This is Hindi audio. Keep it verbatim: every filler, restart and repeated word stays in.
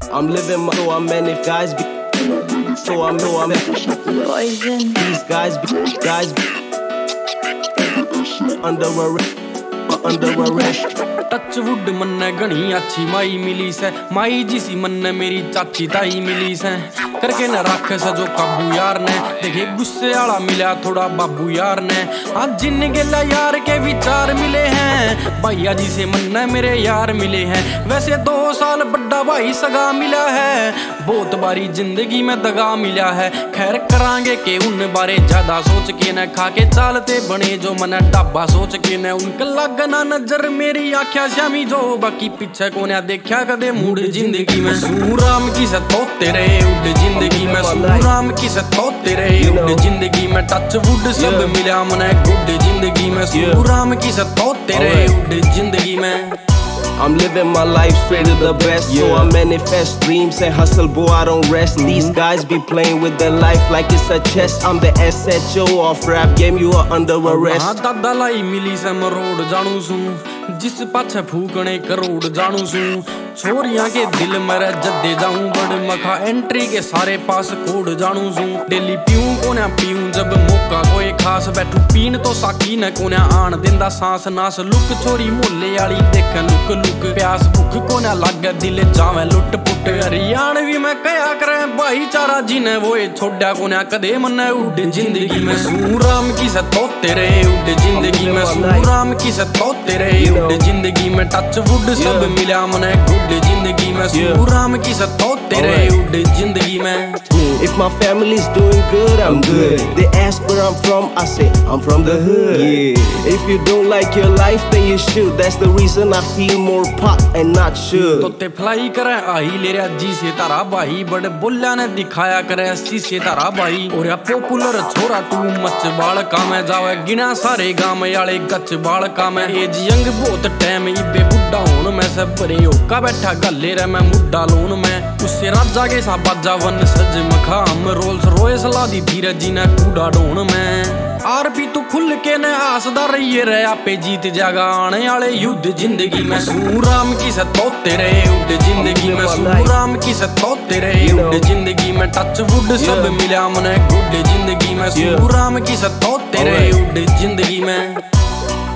I'm living my, so I'm many guys be, so I'm, so I'm, Poison. these guys be, guys be, under arrest, under arrest. Touch wood मन्ने गणी अच्छी माई मिली से, माई जी सी मन्ने मेरी चाची ताई मिली से, करके न रख सजो काबू यार ने, देखे गुस्से आला मिला थोड़ा बाबू यार ने, आज जिन गेला यार के विचार मिले हैं, भैया जी से मन्ने मेरे यार मिले हैं, वैसे दो साल बड़ा भाई सगा मिला है, बहुत बारी जिंदगी में दगा मिला है, खैर करांगे के उन बारे ज्यादा सोच के न, खा के चालते बने जो मन डाबा सोच के न, उनका लगना नजर मेरी आँखें श्यामी जो, बाकी पीछे कोने देखा कदे मूड जिंदगी में, सूराम की सतोते रहे उड़ जिंदगी में, सूराम की सतोते रहे उड़ जिंदगी में, टच वुड सब मिला मने गुड जिंदगी में, सूराम की सतोते रहे उड़ जिंदगी में। I'm living my life straight to the best, yeah. So I manifest dreams and hustle, boy, I don't rest. Mm-hmm. These guys be playing with their life like it's a chess. I'm the S H O of rap game, you are under arrest. हाँ दादा लाई मिली से मरोड़ जानू सू, जिस पाछे फूकने करोड़ जानू सू, छोरियां के दिल मेरा जद्दे जाऊं, बड़ मखा एंट्री के सारे पास कोड जानू सू, डेली पीऊं कोन्या पीऊं जब मौका कोई खास, बैठू पीन तो साकी न कोन्या आन दिंदा सांस नास, लुक छोरी मोले आली देख लुक लुक, प्यास भुख कोन्या लागे दिल जावे लुट पुट, हरियाणवी में कया करे भाईचारा जिने वो छोड़ा कोन्या कदे मन्ने उड़ जिंदगी में, सूराम की सतोते रहे उड़ जिंदगी में, सूराम की सतोते रहे उड़ जिंदगी में, टच वुड सब मिला मने गुड जिंदगी में, सूराम की सतोते रहे उड़ जिंदगी में। If my family's doing good, I'm good. They ask where I'm from, I say I'm from the hood. Yeah. If you don't like your life, then you should. That's the reason I feel more pop and not should. तो ते फ्लाई करे आई ले रहा जी से तारा भाई, बड़े बोलिया ने दिखाया करे सी से तारा भाई, और या पॉपुलर छोरा तू मच बाल का में जावे गिना सारे गांव याले गच बाल का में, एज यंग बहुत टाइम इबे बुड्ढा होन में सब बरे होका बैठा गले रे मैं मुड्डा लोन में, उससे राजा के सा बाजा वन सज मखाम, रोल्स रॉयस ला दी धीरज जी ने कूड़ा ढोन में, आरपी तू खुल के न आसदा रहिए रे आपे जीत जागा आने वाले युद्ध जिंदगी में, सूराम की सतोते रहे उड़ जिंदगी में, सूराम की सतोते रहे उड़ जिंदगी में, टच वुड सब मिला मने गुड जिंदगी में, सूराम की सतोते रहे उड़ जिंदगी में।